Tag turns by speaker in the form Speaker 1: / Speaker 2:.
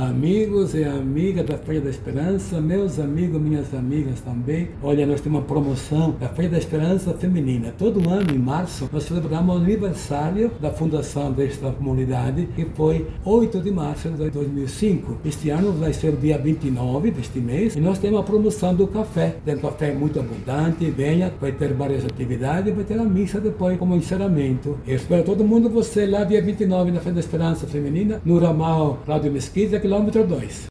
Speaker 1: amigos e amigas da Feira da Esperança, meus amigos, minhas amigas também. Olha, nós temos uma promoção da Feira da Esperança Feminina. Todo ano, em março, nós celebramos o aniversário da fundação desta comunidade, que foi 8 de março de 2005. Este ano vai ser o dia 29 deste mês e nós temos a promoção do café. Tem café muito abundante, venha, vai ter várias atividades, vai ter a missa depois como encerramento. Eu espero todo mundo, você lá dia 29 na Feira da Esperança Feminina, no ramal Cláudio Mesquita, quilômetro 2.